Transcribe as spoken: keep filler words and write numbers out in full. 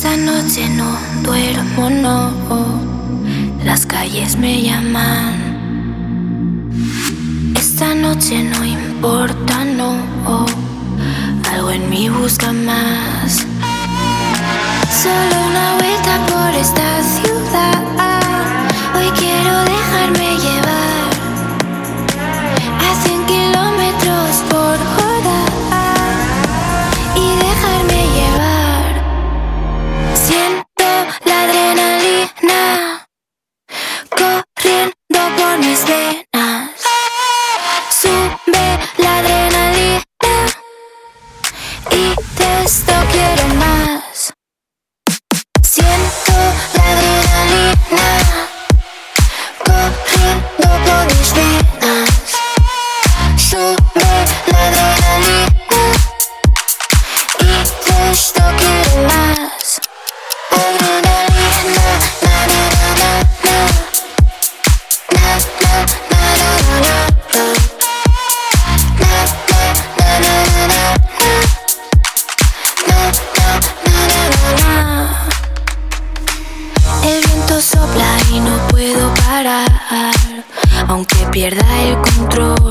Esta noche no duermo, no. Las calles me llaman. Esta noche no importa, no. Algo en mí busca más. Solo una vuelta por esta ciudad. Hoy quiero dejarme llevar a cien kilómetros por hora y dejarme llevar. Siento la adrenalina corriendo por mis venas. Sube la adrenalina y de esto quiero más. Siento la adrenalina corriendo por mis venas. Sube la adrenalina y de esto quiero más. Adrenalina, na na na na na, na na na na na, na na na na na, na na na na. El viento sopla y no puedo parar, aunque pierda el control.